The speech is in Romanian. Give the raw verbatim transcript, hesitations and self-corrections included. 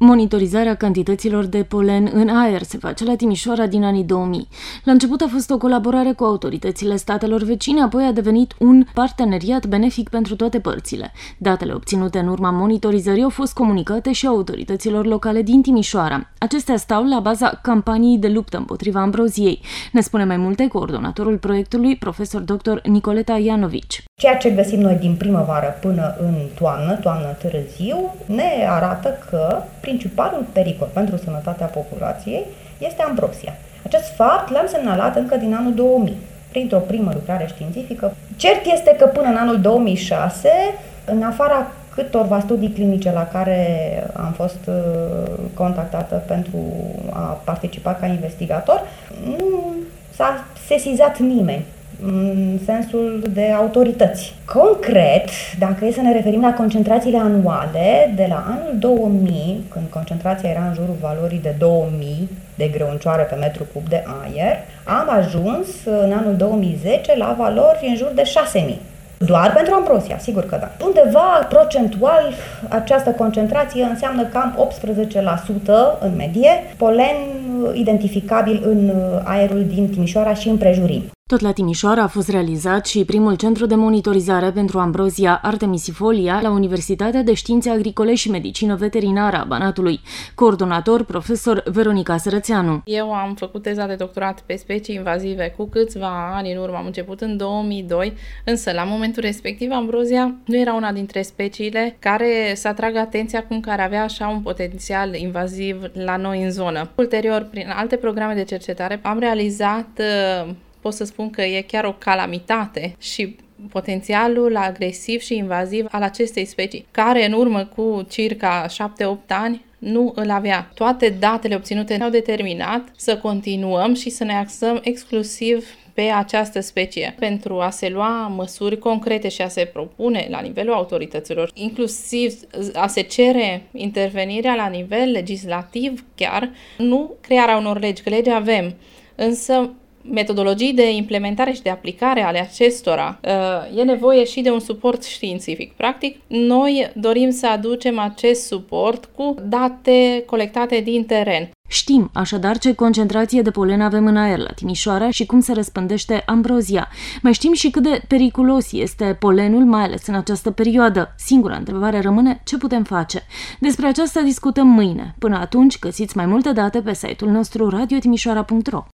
Monitorizarea cantităților de polen în aer se face la Timișoara din anii două mii. La început a fost o colaborare cu autoritățile statelor vecine, apoi a devenit un parteneriat benefic pentru toate părțile. Datele obținute în urma monitorizării au fost comunicate și autorităților locale din Timișoara. Acestea stau la baza campaniei de luptă împotriva ambroziei. Ne spune mai multe coordonatorul proiectului, profesor doctor Nicoleta Ianovici. Ceea ce găsim noi din primăvară până în toamnă, toamnă târziu, ne arată că principalul pericol pentru sănătatea populației este ambrozia. Acest fapt l-am semnalat încă din anul două mii, printr-o primă lucrare științifică. Cert este că până în anul două mii șase, în afara câtorva studii clinice la care am fost contactată pentru a participa ca investigator, nu s-a sesizat nimeni în sensul de autorități. Concret, dacă e să ne referim la concentrațiile anuale, de la anul două mii, când concentrația era în jurul valorii de două mii de greuncioare pe metru cub de aer, am ajuns în anul două mii zece la valori în jur de șase mii. Doar pentru ambrozia, sigur că da. Undeva, procentual, această concentrație înseamnă cam optsprezece la sută în medie, polen identificabil în aerul din Timișoara și împrejurimi. Tot la Timișoara a fost realizat și primul centru de monitorizare pentru ambrozia artemisifolia la Universitatea de Științe Agricole și Medicină Veterinară a Banatului. Coordonator, profesor Veronica Sărățeanu. Eu am făcut teza de doctorat pe specii invazive cu câțiva ani în urmă, am început în două mii doi, însă la momentul respectiv ambrozia nu era una dintre speciile care să atragă atenția cum că ar avea așa un potențial invaziv la noi în zonă. Ulterior, prin alte programe de cercetare, am realizat pot să spun că e chiar o calamitate și potențialul agresiv și invaziv al acestei specii, care în urmă cu circa șapte opt ani nu îl avea. Toate datele obținute ne-au determinat să continuăm și să ne axăm exclusiv pe această specie pentru a se lua măsuri concrete și a se propune la nivelul autorităților, inclusiv a se cere intervenirea la nivel legislativ chiar, nu crearea unor legi, că legi avem, însă metodologii de implementare și de aplicare ale acestora, e nevoie și de un suport științific. Practic, noi dorim să aducem acest suport cu date colectate din teren. Știm așadar ce concentrație de polen avem în aer la Timișoara și cum se răspândește ambrozia. Mai știm și cât de periculos este polenul, mai ales în această perioadă. Singura întrebare rămâne ce putem face. Despre aceasta discutăm mâine. Până atunci, găsiți mai multe date pe site-ul nostru radio timișoara punct ro.